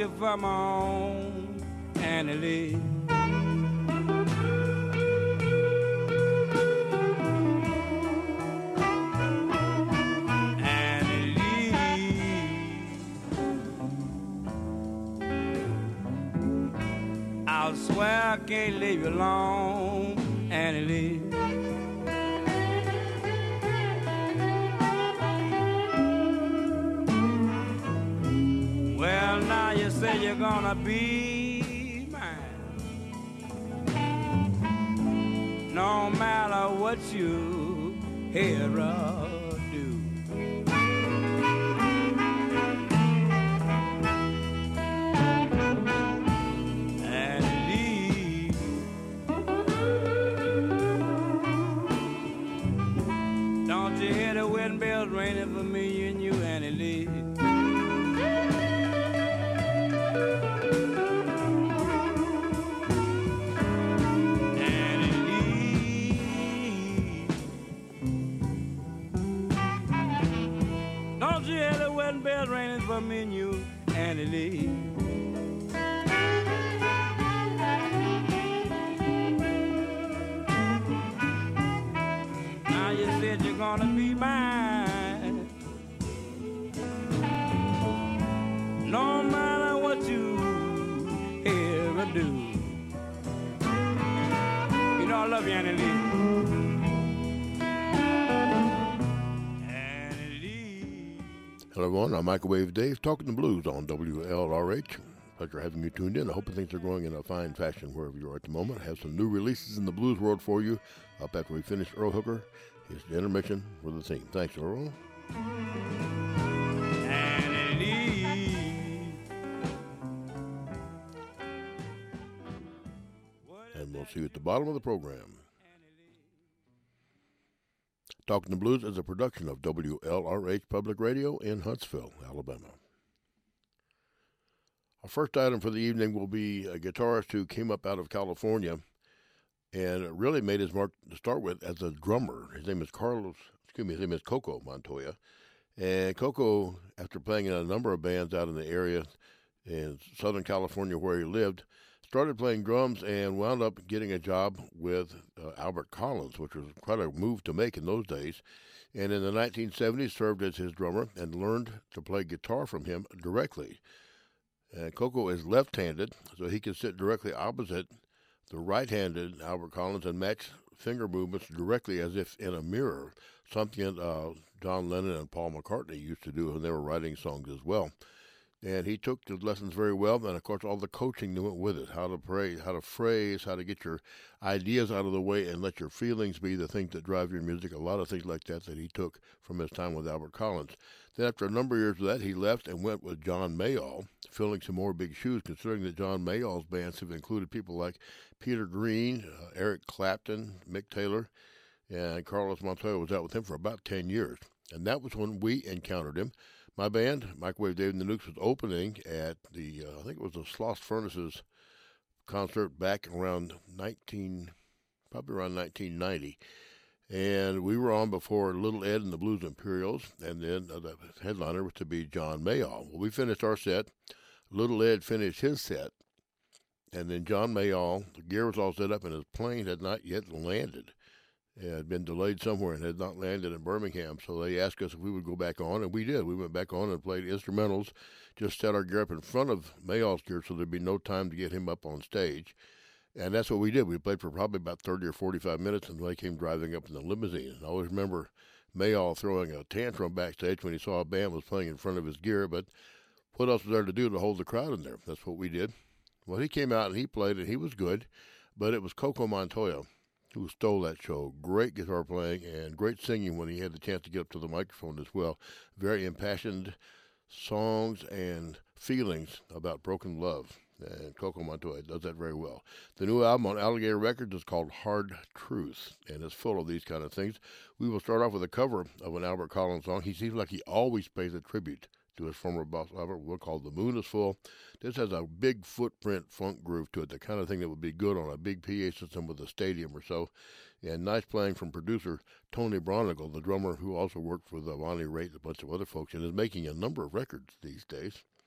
you for my own Annie Lee. Annie Lee, I swear I can't leave you alone, Annie Lee. Well, now you say you're gonna be mine, no matter what you hear or do. And leave, don't you hear the wind bells ringing for me and you, Annie Lee? Bells ringing for me and you, Annie Lee. Now you said you're gonna be mine, no matter what you hear or do. You know I love you, Annie Lee. Hello, everyone. I'm Microwave Dave, talking the blues on WLRH. Pleasure having you tuned in. I hope things are going in a fine fashion wherever you are at the moment. I have some new releases in the blues world for you up after we finish Earl Hooker. Here's the intermission for the theme. Thanks, Earl. And we'll see you at the bottom of the program. Talking the Blues is a production of WLRH Public Radio in Huntsville, Alabama. Our first item for the evening will be a guitarist who came up out of California and really made his mark to start with as a drummer. His name is Coco Montoya. And Coco, after playing in a number of bands out in the area in Southern California where he lived, started playing drums and wound up getting a job with Albert Collins, which was quite a move to make in those days. And in the 1970s, served as his drummer and learned to play guitar from him directly. And Coco is left-handed, so he can sit directly opposite the right-handed Albert Collins and match finger movements directly as if in a mirror, something John Lennon and Paul McCartney used to do when they were writing songs as well. And he took the lessons very well, and of course all the coaching that went with it, how to pray, how to phrase, how to get your ideas out of the way and let your feelings be the things that drive your music, a lot of things like that he took from his time with Albert Collins. Then after a number of years of that, he left and went with John Mayall, filling some more big shoes, considering that John Mayall's bands have included people like Peter Green, Eric Clapton, Mick Taylor, and Carlos Montoya was out with him for about 10 years. And that was when we encountered him. My band, Microwave Dave and the Nukes, was opening at the, I think it was the Sloss Furnaces concert back around probably around 1990. And we were on before Little Ed and the Blues Imperials, and then the headliner was to be John Mayall. Well, we finished our set. Little Ed finished his set, and then John Mayall, the gear was all set up, and his plane had not yet landed. It had been delayed somewhere and had not landed in Birmingham, so they asked us if we would go back on, and we did. We went back on and played instrumentals, just set our gear up in front of Mayall's gear so there'd be no time to get him up on stage. And that's what we did. We played for probably about 30 or 45 minutes, and they came driving up in the limousine. And I always remember Mayall throwing a tantrum backstage when he saw a band was playing in front of his gear, but what else was there to do to hold the crowd in there? That's what we did. Well, he came out and he played, and he was good, but it was Coco Montoya who stole that show. Great guitar playing and great singing when he had the chance to get up to the microphone as well. Very impassioned songs and feelings about broken love. And Coco Montoya does that very well. The new album on Alligator Records is called Hard Truth, and it's full of these kind of things. We will start off with a cover of an Albert Collins song. He seems like he always pays a tribute to his former boss, Albert. We'll call The Moon is Full. This has a big footprint funk groove to it, the kind of thing that would be good on a big PA system with a stadium or so. And nice playing from producer Tony Bronigal, the drummer who also worked with Lonnie Raitt and a bunch of other folks and is making a number of records these days.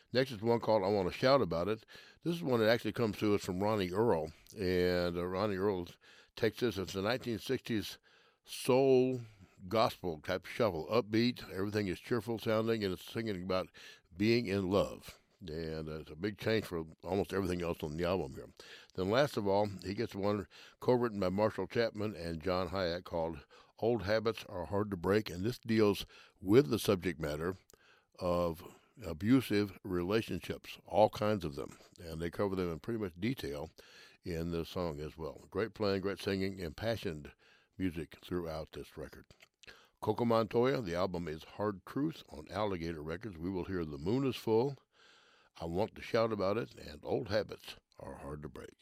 Next is one called I Want to Shout About It. This is one that actually comes to us from Ronnie Earl. And Ronnie Earl takes this. It's a 1960s soul gospel type shuffle, upbeat. Everything is cheerful sounding, and it's singing about being in love. And it's a big change for almost everything else on the album here. Then last of all, he gets one co-written by Marshall Chapman and John Hyatt called Old Habits Are Hard to Break. And this deals with the subject matter of abusive relationships, all kinds of them. And they cover them in pretty much detail in the song as well. Great playing, great singing, impassioned music throughout this record. Coco Montoya, the album is Hard Truth on Alligator Records. We will hear The Moon is Full, I Want to Shout About It, and Old Habits Are Hard to Break.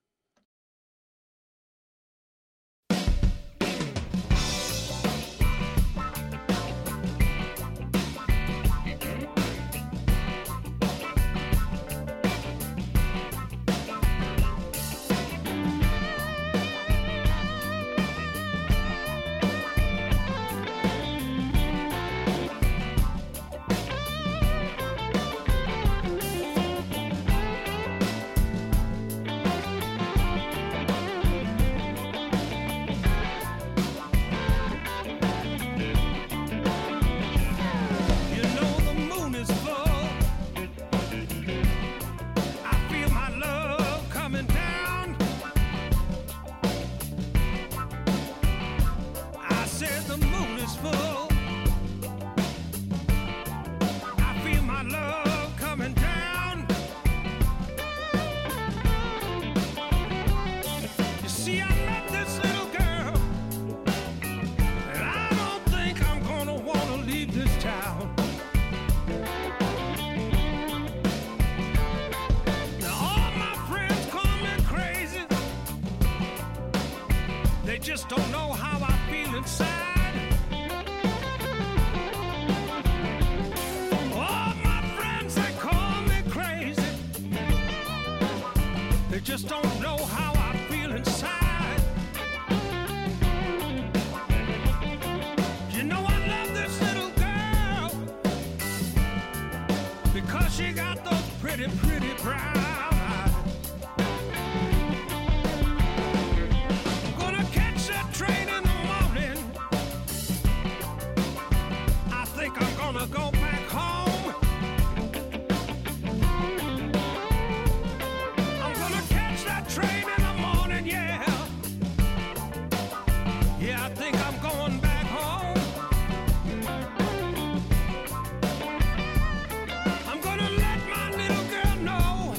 Just don't know how I feel inside. All my friends, they call me crazy. They just don't know how I feel inside. You know I love this little girl because she got those pretty, pretty brown eyes. Train in the morning. I think I'm gonna go back home. I'm gonna catch that train in the morning, yeah. Yeah, I think I'm going back home. I'm gonna let my little girl know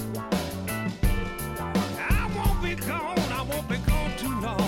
I won't be gone too long.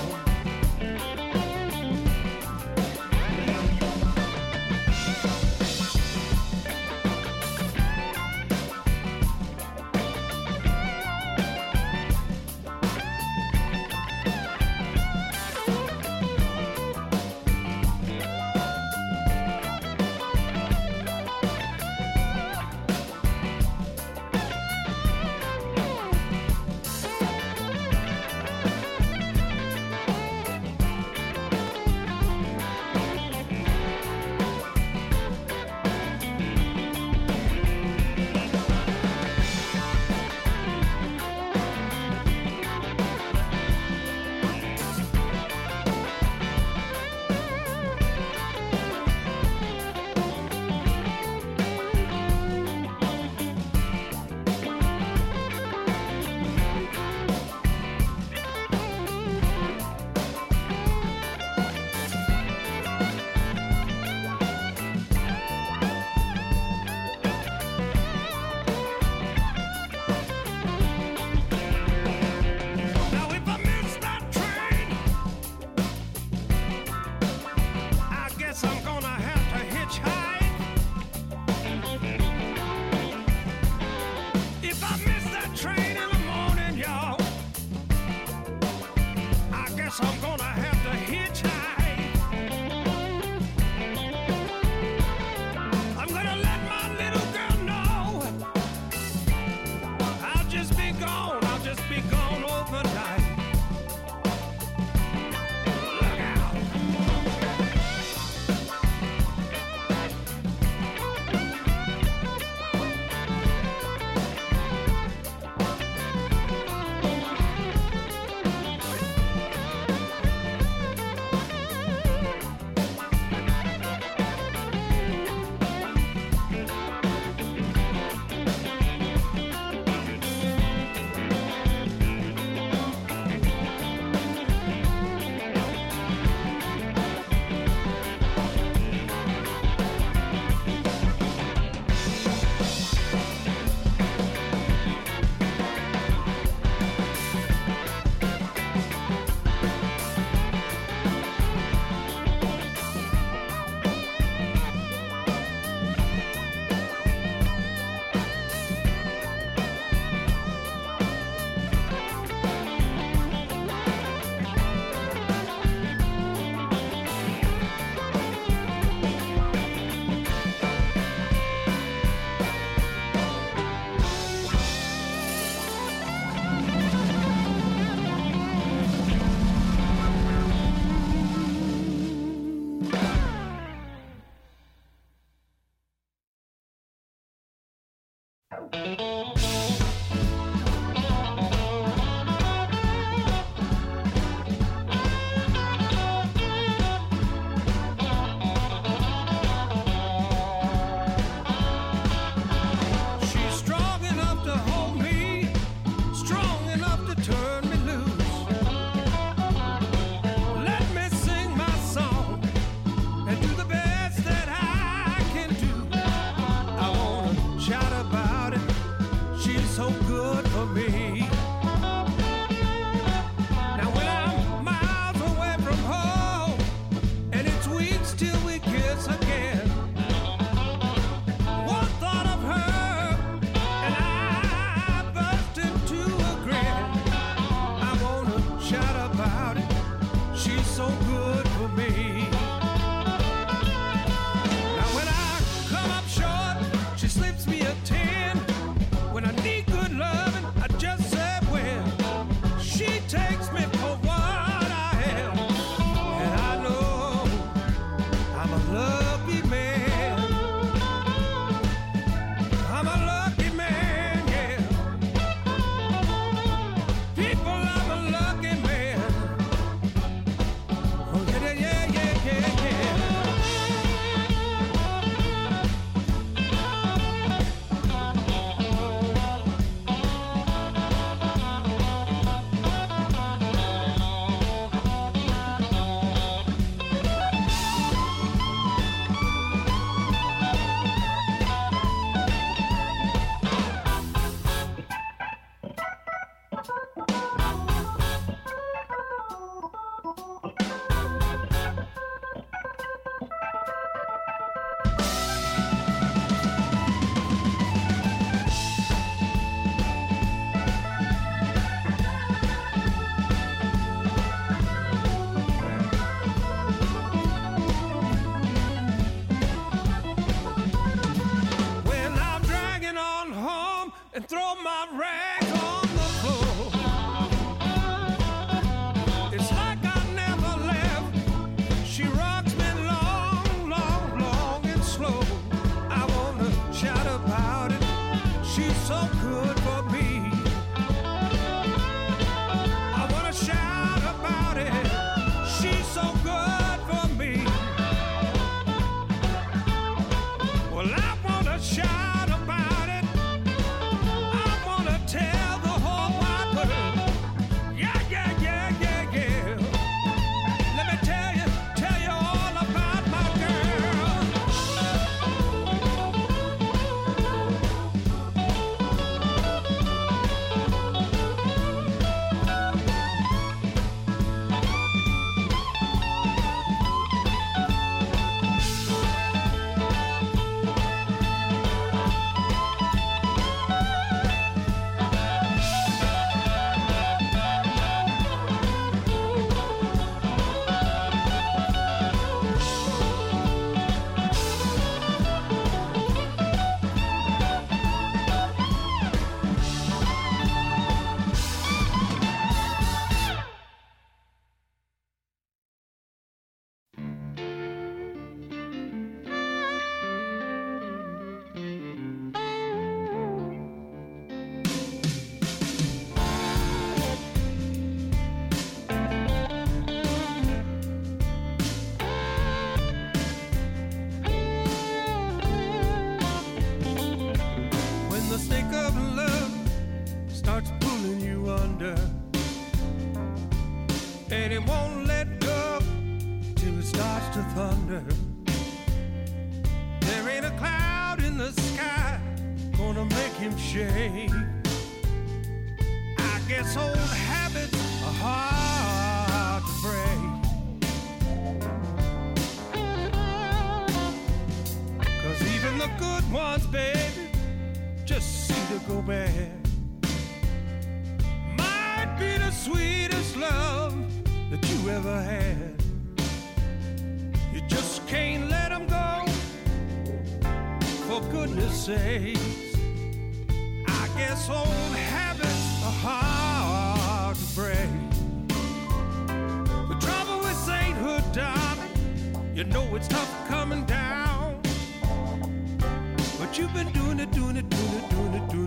But you've been doing it, doing it, doing it, doing it, doing it.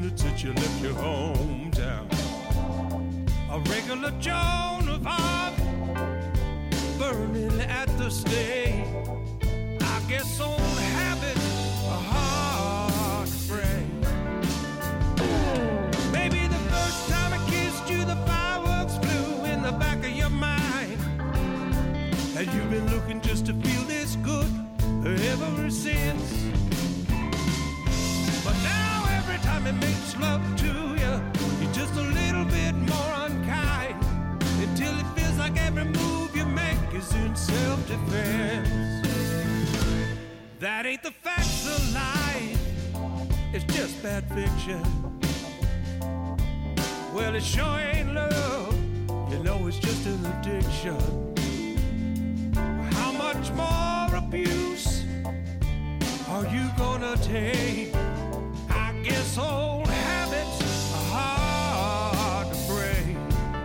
you left your hometown. A regular Joan of Arc, burning at the stake. I guess old habits are hard to break. Maybe the first time I kissed you, the fireworks flew in the back of your mind. And you've been looking just to feel this good ever since. But now every time it makes love to you, you're just a little bit more unkind, until it feels like every move you make is in self-defense. That ain't the facts of life, it's just bad fiction. Well, it sure ain't love, you know it's just an addiction. How much more abuse are you gonna take? I guess old habits are hard to break.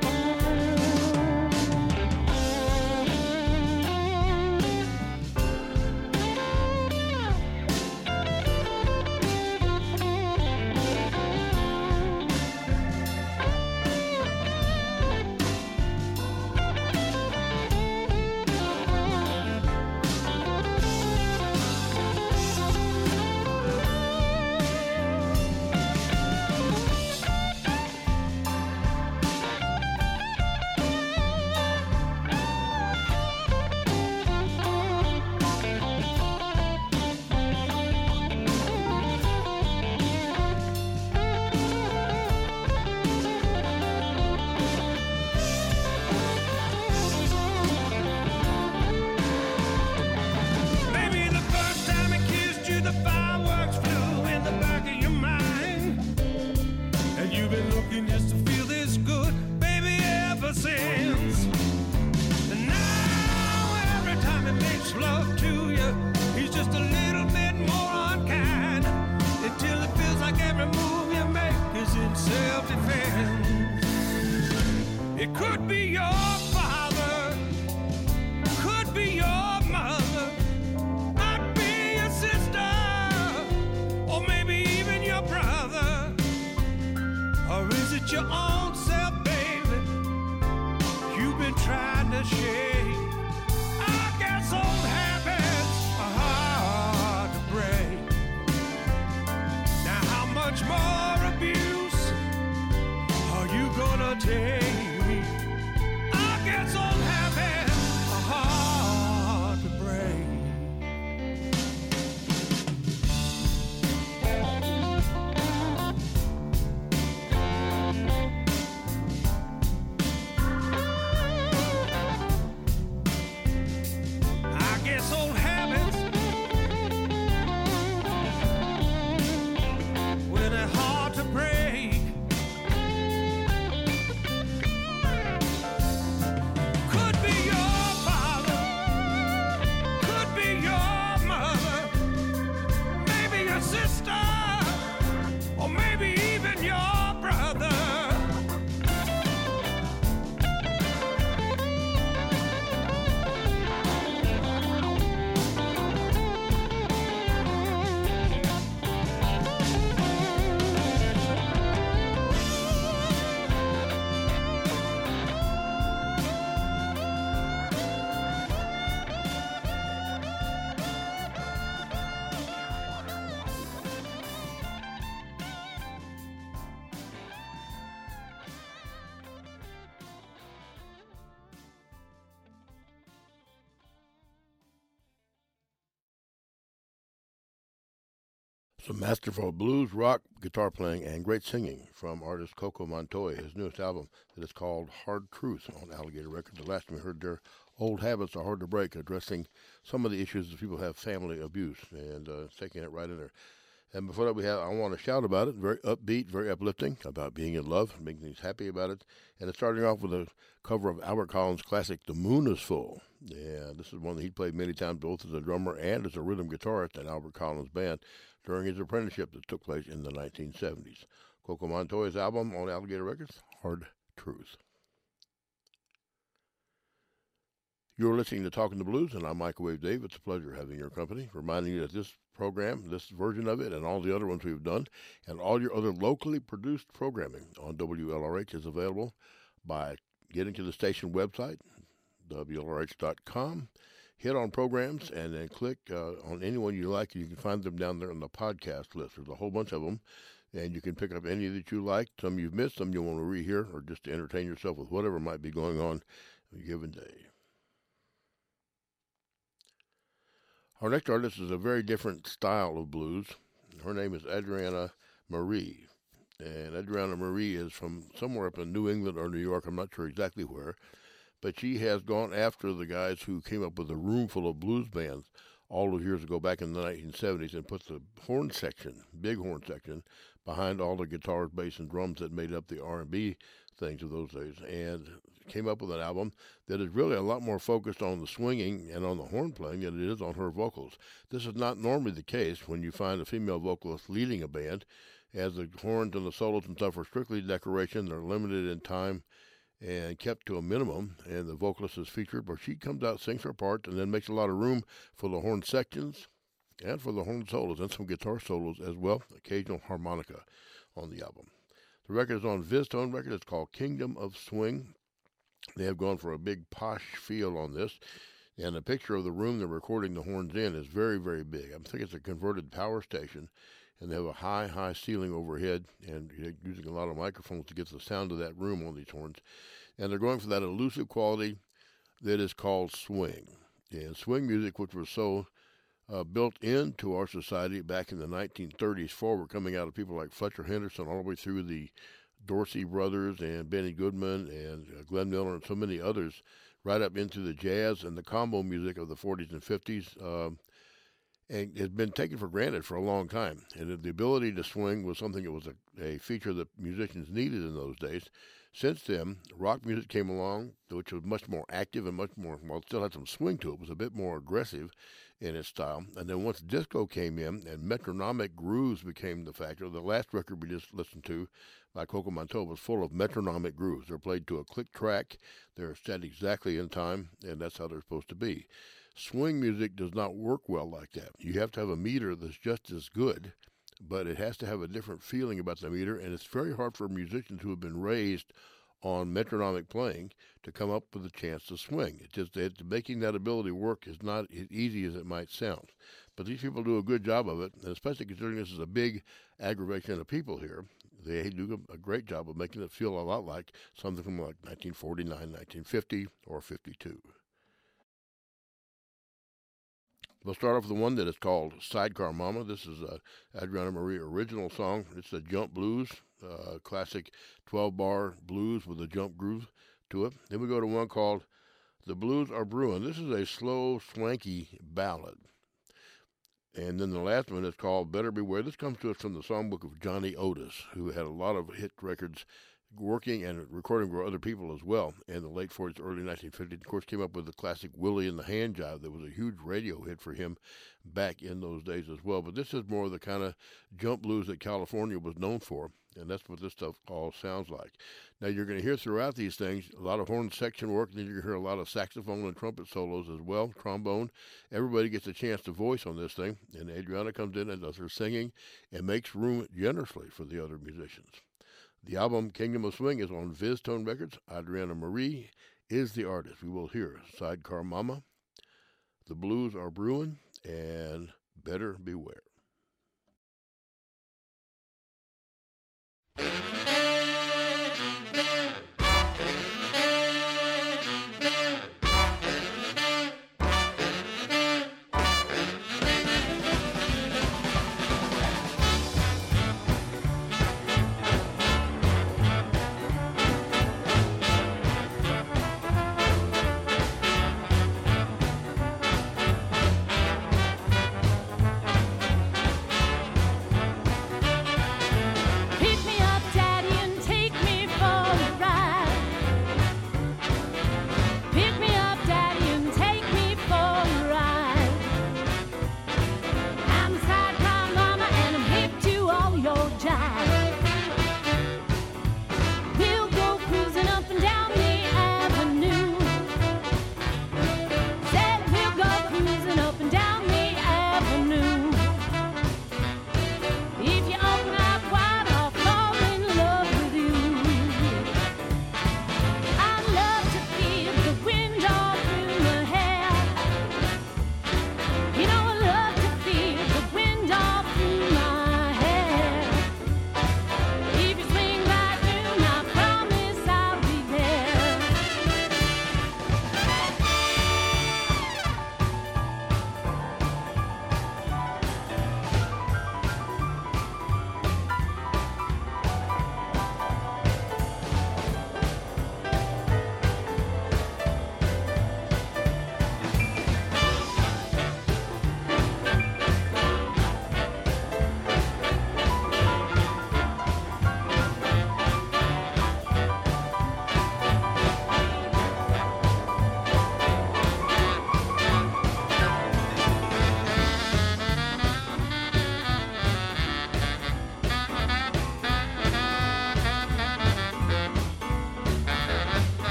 It could be your father, could be your mother, might be your sister, or maybe even your brother. Or is it your own self, baby, you've been trying to shake? I guess old habits are hard to break. Now how much more abuse are you gonna take? It's old habits are hard to break. I guess old habits, well, they're hard to break. Some masterful blues, rock, guitar playing, and great singing from artist Coco Montoya. His newest album that is called Hard Truth on Alligator Records. The last time we heard their Old Habits Are Hard to Break, addressing some of the issues that people have family abuse and taking it right in there. And before that, I want to shout about it, very upbeat, very uplifting, about being in love, making things happy about it. And it's starting off with a cover of Albert Collins' classic, The Moon is Full. Yeah, this is one that he played many times, both as a drummer and as a rhythm guitarist in Albert Collins' band during his apprenticeship that took place in the 1970s. Coco Montoya's album on Alligator Records, Hard Truth. You're listening to Talking the Blues, and I'm Microwave Dave. It's a pleasure having your company, reminding you that this program, this version of it, and all the other ones we've done, and all your other locally produced programming on WLRH is available by getting to the station website, WLRH.com, hit on programs, and then click on any one you like. You can find them down there on the podcast list. There's a whole bunch of them, and you can pick up any that you like. Some you've missed, some you want to rehear, or just to entertain yourself with whatever might be going on a given day. Our next artist is a very different style of blues. Her name is Adriana Marie. And Adriana Marie is from somewhere up in New England or New York. I'm not sure exactly where. But she has gone after the guys who came up with a room full of blues bands all those years ago, back in the 1970s, and put the horn section, big horn section, behind all the guitars, bass, and drums that made up the R&B things of those days, and came up with an album that is really a lot more focused on the swinging and on the horn playing than it is on her vocals. This is not normally the case when you find a female vocalist leading a band, as the horns and the solos and stuff are strictly decoration. They're limited in time and kept to a minimum, and the vocalist is featured, but she comes out, sings her part, and then makes a lot of room for the horn sections and for the horn solos and some guitar solos as well, occasional harmonica on the album. The record is on VizTone Records. It's called Kingdom of Swing. They have gone for a big posh feel on this, and the picture of the room they're recording the horns in is very, very big. I think it's a converted power station, and they have a high ceiling overhead, and using a lot of microphones to get the sound of that room on these horns. And they're going for that elusive quality that is called swing. And swing music, which was so built into our society back in the 1930s forward, coming out of people like Fletcher Henderson all the way through the Dorsey brothers and Benny Goodman and Glenn Miller and so many others, right up into the jazz and the combo music of the 40s and 50s, and has been taken for granted for a long time. And the ability to swing was something that was a feature that musicians needed in those days. Since then, rock music came along, which was much more active and much more, well, it still had some swing to it, was a bit more aggressive in its style. And then once disco came in and metronomic grooves became the factor, the last record we just listened to by Coco Montoya was full of metronomic grooves. They're played to a click track, they're set exactly in time, and that's how they're supposed to be. Swing music does not work well like that. You have to have a meter that's just as good, but it has to have a different feeling about the meter, and it's very hard for musicians who have been raised on metronomic playing to come up with a chance to swing. It's just that making that ability work is not as easy as it might sound. But these people do a good job of it, and especially considering this is a big aggravation of people here, they do a great job of making it feel a lot like something from like 1949, 1950, or 52. We'll start off with the one that is called Sidecar Mama. This is a Adriana Marie original song. It's a jump blues, classic 12-bar blues with a jump groove to it. Then we go to one called The Blues Are Brewing. This is a slow, swanky ballad. And then the last one is called Better Beware. This comes to us from the songbook of Johnny Otis, who had a lot of hit records working and recording for other people as well in the late 40s, early 1950s. Of course, came up with the classic Willie and the Hand Jive that was a huge radio hit for him back in those days as well. But this is more of the kind of jump blues that California was known for, and that's what this stuff all sounds like. Now, you're going to hear throughout these things a lot of horn section work, and then you're going to hear a lot of saxophone and trumpet solos as well, trombone. Everybody gets a chance to voice on this thing, and Adriana comes in and does her singing and makes room generously for the other musicians. The album Kingdom of Swing is on VizTone Records. Adriana Marie is the artist. We will hear Sidecar Mama, The Blues Are Brewing, and Better Beware.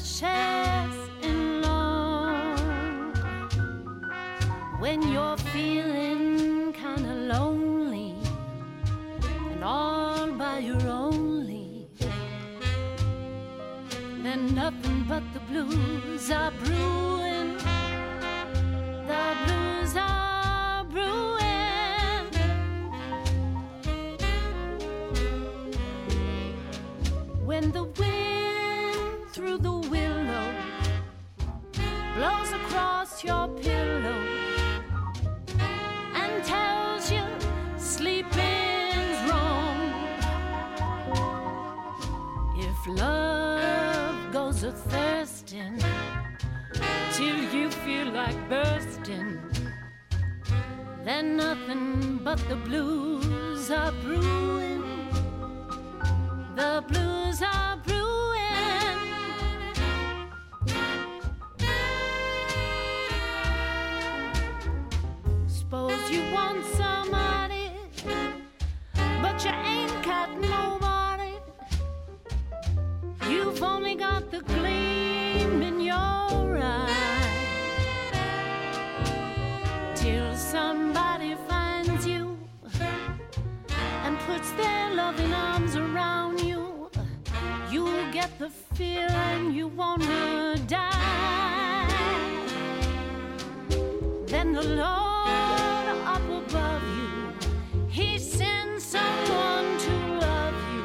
shares in long. When you're feeling kinda lonely and all by your only, then nothing but the blues are brewing. The blues are brewing. When the wind through the willow blows across your pillow and tells you sleeping's wrong. If love goes a-thirsting till you feel like bursting, then nothing but the blues are brewing. The blues are brewing. Suppose you want somebody, but you ain't got nobody. You've only got the gleam in your eye. Till somebody finds you and puts their loving arms around you, you'll get the feeling you wanna die. Then the Lord up above you, He sends someone to love you.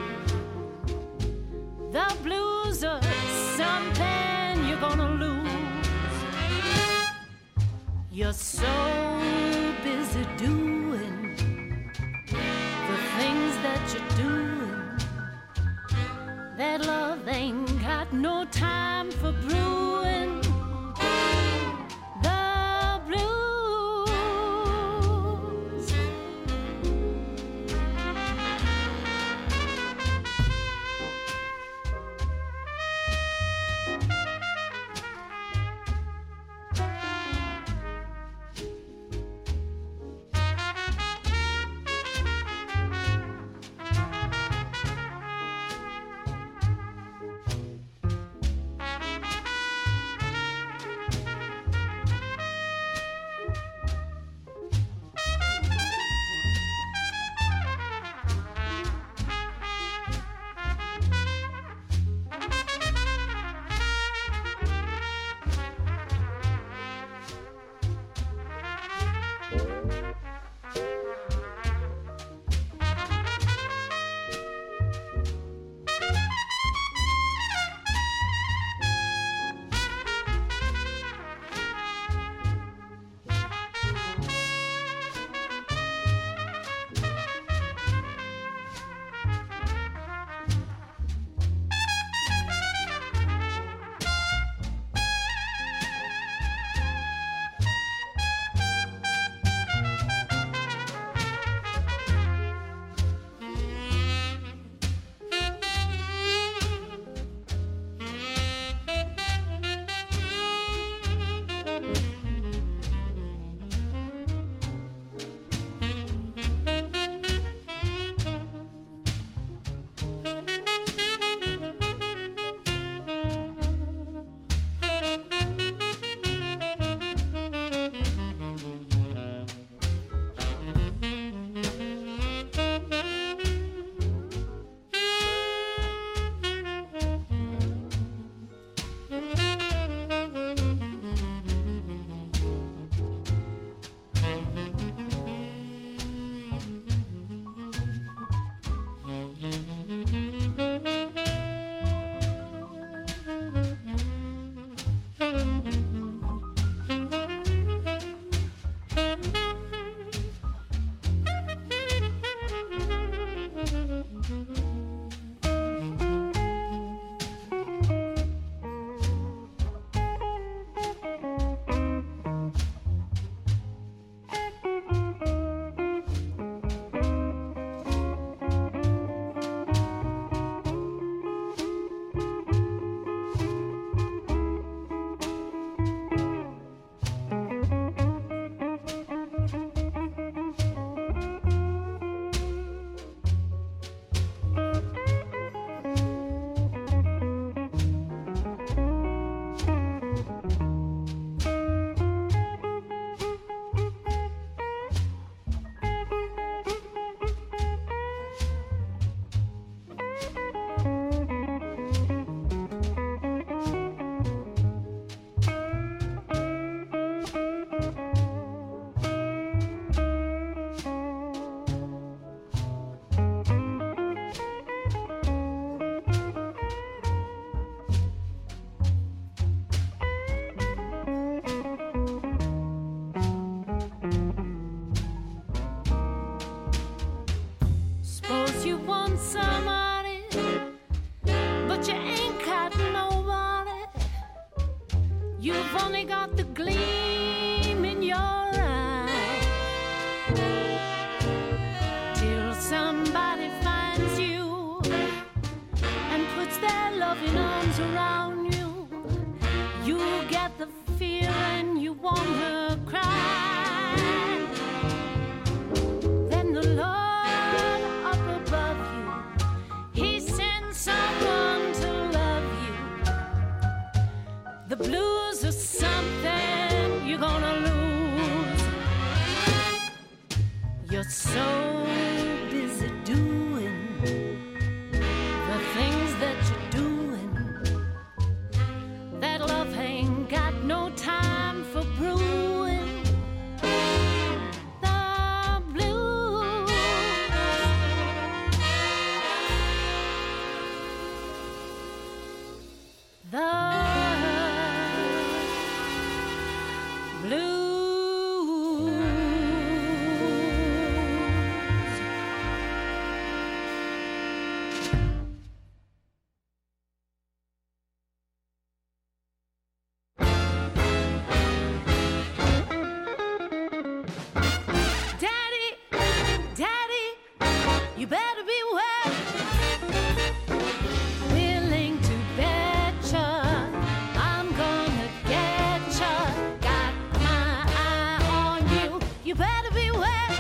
The blues are something you're gonna lose. You're so busy doing the things that you're doing that love ain't got no time for brewing. The blues around you, you get the feeling you want to cry. Then the Lord up above you, He sends someone to love you. The blues are something you're gonna lose. You're so busy doing the things that you're doing that love ain't got no time for brewing. The blues. The blues. Daddy, Daddy, you better beware. Willing to betcha, I'm gonna getcha. Got my eye on you, you better beware.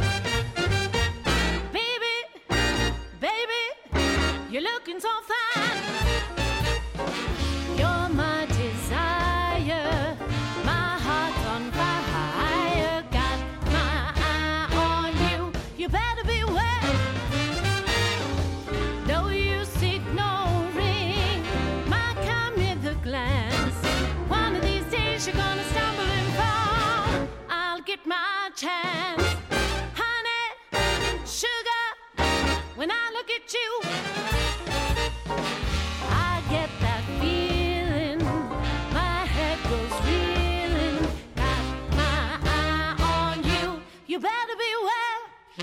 Baby, baby, you're looking so fine. You're my desire, my heart's on fire. Got my eye on you, you better beware. No use ignoring my come with a glance. One of these days you're gonna stumble and fall. I'll get my chance. Honey, sugar, when I look at you, I get that feeling. My head goes reeling. Got my eye on you, you better beware.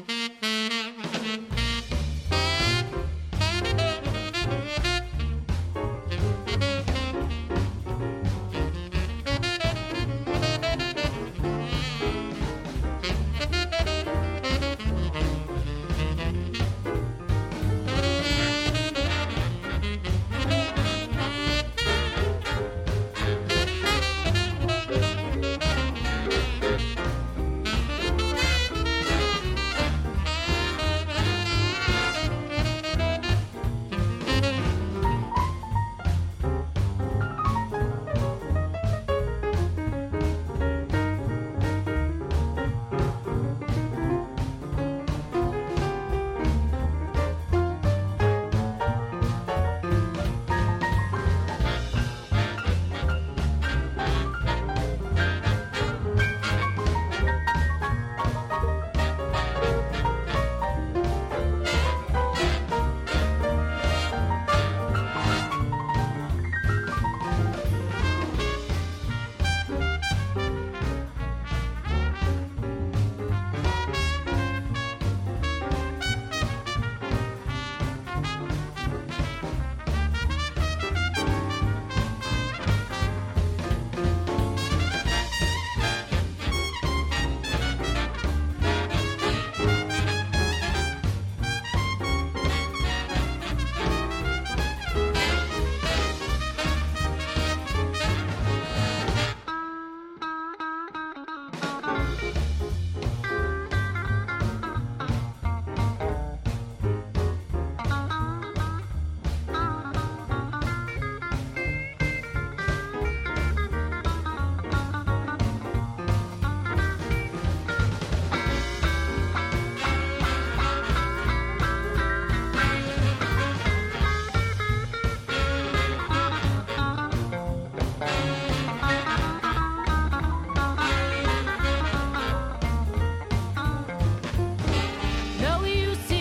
No use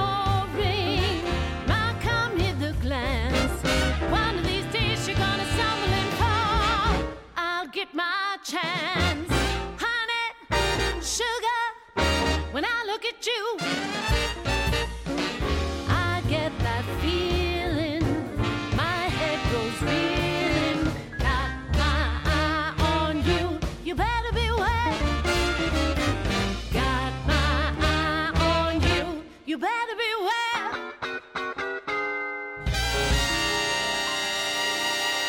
ignoring my come hither glance. One of these days you're gonna stumble and fall. I'll get my chance. Honey, sugar, when I look at you, I get that feeling. My head goes reeling. Got my eye on you, you better beware. Got my eye on you, you better beware.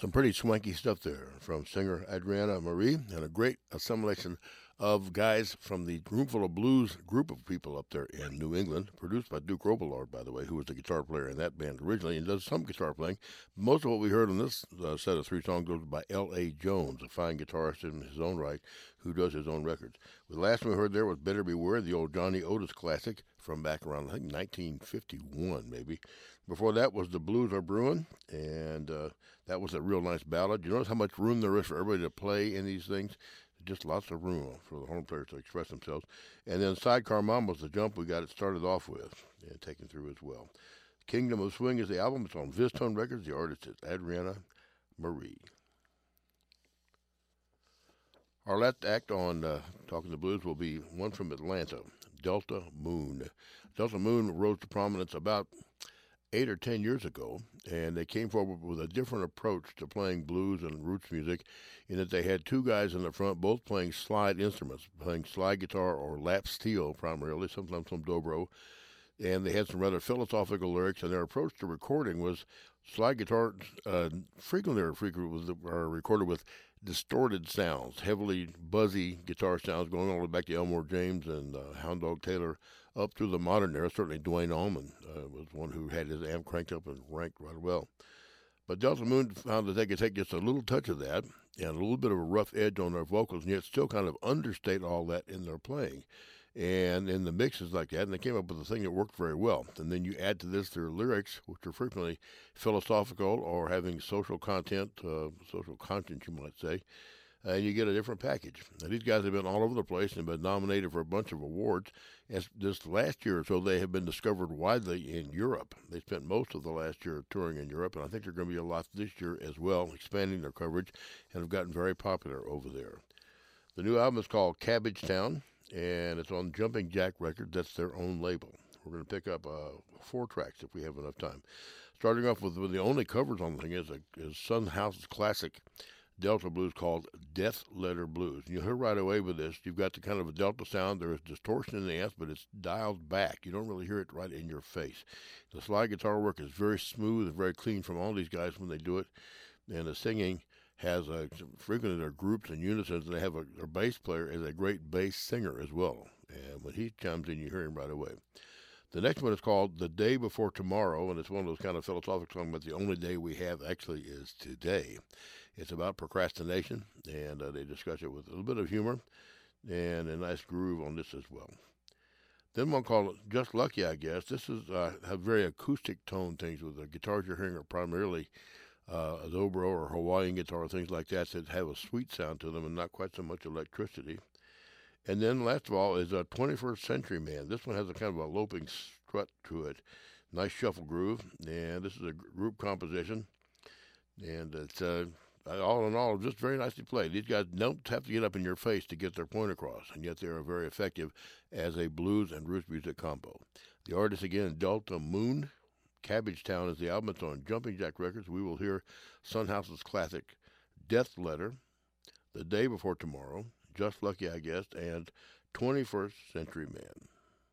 Some pretty swanky stuff there from singer Adriana Marie, and a great assimilation of guys from the Roomful of Blues group of people up there in New England, produced by Duke Robillard, by the way, who was the guitar player in that band originally and does some guitar playing. Most of what we heard on this set of 3 songs goes by L.A. Jones, a fine guitarist in his own right, who does his own records. The last one we heard there was Better Beware, the old Johnny Otis classic from back around, I think, 1951 maybe. Before that was The Blues Are Brewing, and that was a real nice ballad. You notice how much room there is for everybody to play in these things? Just lots of room for the horn players to express themselves. And then Sidecar Mom was the jump we got it started off with and taken through as well. Kingdom of Swing is the album. It's on Vistone Records. The artist is Adriana Marie. Our last act on Talking the Blues will be one from Atlanta, Delta Moon. Delta Moon rose to prominence about 8 or 10 years ago, and they came forward with a different approach to playing blues and roots music in that they had 2 guys in the front, both playing slide instruments, playing slide guitar or lap steel primarily, sometimes some dobro, and they had some rather philosophical lyrics, and their approach to recording was slide guitar frequently are recorded with distorted sounds, heavily buzzy guitar sounds going all the way back to Elmore James and Hound Dog Taylor up through the modern era. Certainly Duane Allman was one who had his amp cranked up and ranked right well. But Delta Moon found that they could take just a little touch of that and a little bit of a rough edge on their vocals, and yet still kind of understate all that in their playing and in the mixes like that, and they came up with a thing that worked very well. And then you add to this their lyrics, which are frequently philosophical or having social content, social content, you might say, and you get a different package. Now, these guys have been all over the place and been nominated for a bunch of awards. As this last year or so, they have been discovered widely in Europe. They spent most of the last year touring in Europe, and I think they're going to be a lot this year as well, expanding their coverage, and have gotten very popular over there. The new album is called Cabbage Town, and it's on Jumping Jack Records. That's their own label. We're going to pick up 4 tracks if we have enough time. Starting off with the only covers on the thing is Son House's classic Delta blues called Death Letter Blues. And you'll hear right away with this, you've got the kind of a Delta sound. There is distortion in the amps, but it's dialed back. You don't really hear it right in your face. The slide guitar work is very smooth and very clean from all these guys when they do it. And the singing has frequently they're groups and unisons, and they have their bass player is a great bass singer as well. And when he chimes in, you hear him right away. The next one is called The Day Before Tomorrow, and it's one of those kind of philosophical songs, but the only day we have actually is today. It's about procrastination, and they discuss it with a little bit of humor and a nice groove on this as well. Then one called Just Lucky, I guess. This is have very acoustic tone things with the guitars you're hearing are primarily a dobro or Hawaiian guitar, things like that have a sweet sound to them and not quite so much electricity. And then last of all is a 21st Century Man. This one has a kind of a loping strut to it. Nice shuffle groove, and this is a group composition. And it's all in all just very nicely played. These guys don't have to get up in your face to get their point across, and yet they are very effective as a blues and roots music combo. The artist, again, Delta Moon. Cabbage Town is the album. It's on Jumping Jack Records. We will hear Son House's classic Death Letter, The Day Before Tomorrow, Just Lucky, I guess, and 21st Century Man.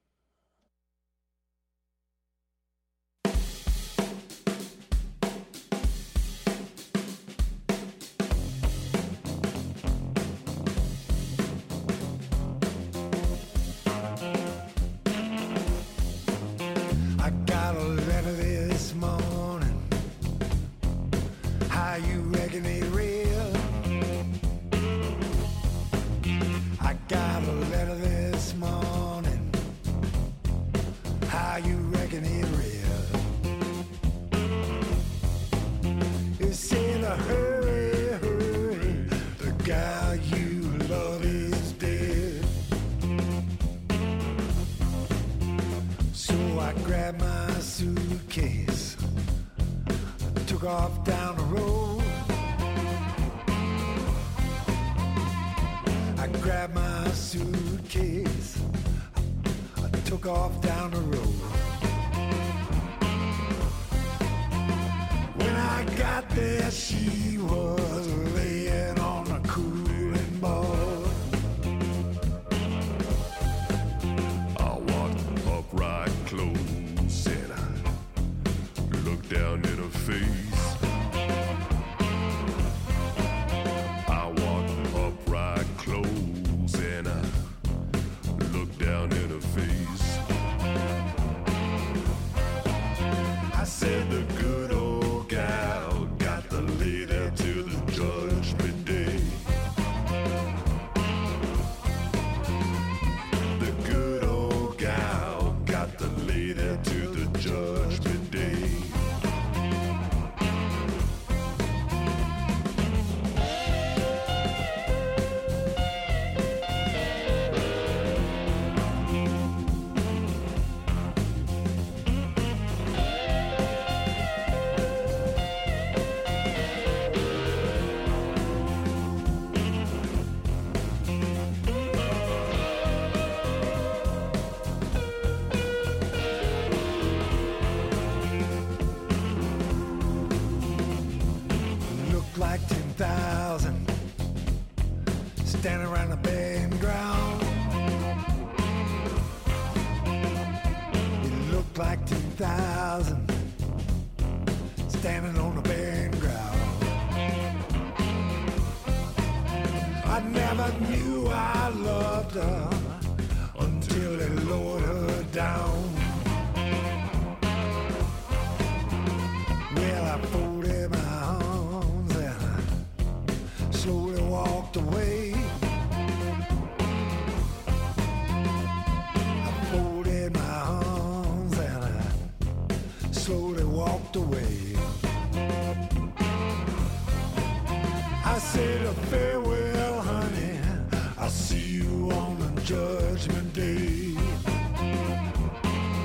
Off down the road, I grabbed my suitcase, I took off down the road. When I got there, she was laying on a cooling board. I walked up right close and I looked down at her face. to the judgment day. Looked like 10,000 standing around the band ground. It looked like 10,000 standing on the band ground. I never knew I loved her until they lowered her down. Well, I folded my arms and I slowly walked away. I folded my arms and I slowly walked away. I said a farewell, honey, I'll see you on the judgment day.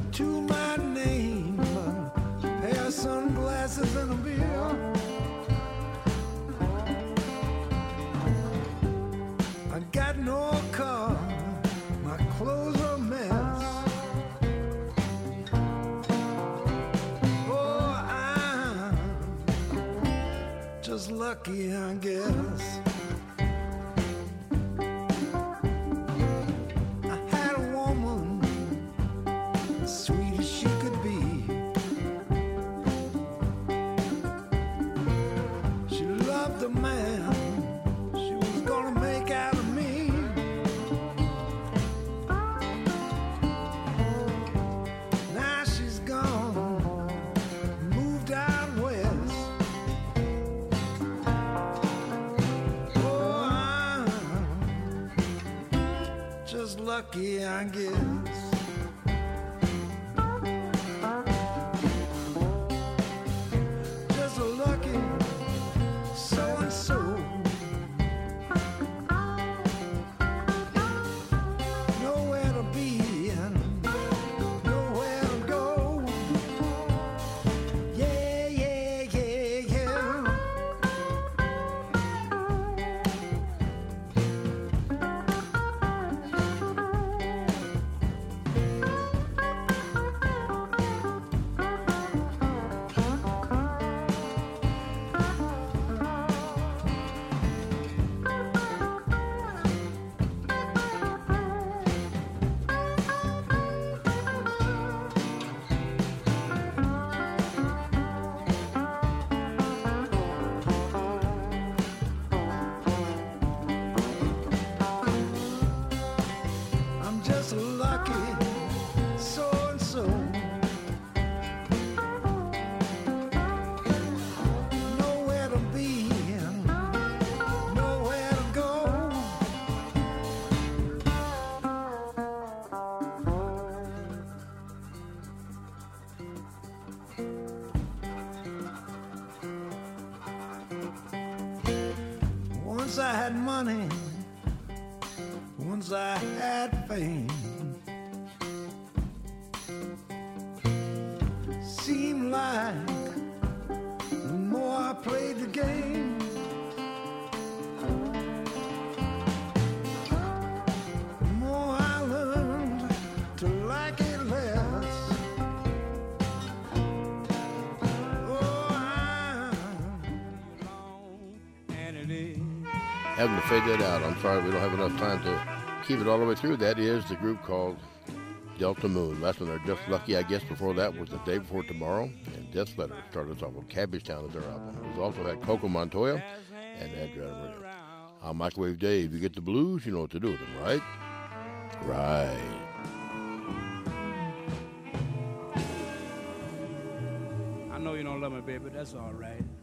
to my name, a pair of sunglasses and a beer. I got no car, my clothes are a mess. Oh, I'm just lucky, I guess. Lucky, I guess. Just a lucky so-and-so. Nowhere to be and nowhere to go. Yeah, yeah, yeah, yeah. Once I had money, once I had fame. Seemed like the more I played the game, the more I learned to like it less. Having to fade that out. I'm sorry we don't have enough time to keep it all the way through. That is the group called Delta Moon. Last one, they're Just Lucky, I guess. Before that was The Day Before Tomorrow. And Death Letter started us off with Cabbage Town as their album. We've also had Coco Montoya and Adriana Maria. I'm Microwave Dave. You get the blues, you know what to do with them, right? Right. I know you don't love me, baby. That's all right.